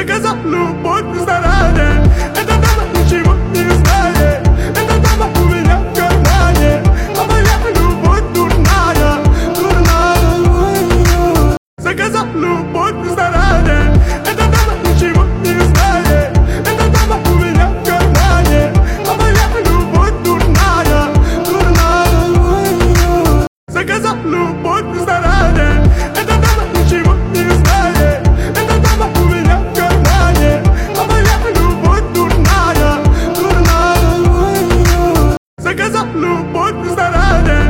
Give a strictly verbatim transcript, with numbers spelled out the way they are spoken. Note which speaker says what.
Speaker 1: casa no ponto estarane. É da dama que te manda estaré. É da dama que me dá carnaye. Amanhã no ponto naya, naya. Se casa no ponto estarane. É da dama que te manda estaré. É da dama que me dá carnaye. Amanhã no ponto naya, naya. Se casa no ponto estarane. É da dama que te manda estaré. É da dama que me dá carnaye. Amanhã no ponto naya, naya. Se casa no ponto estarane.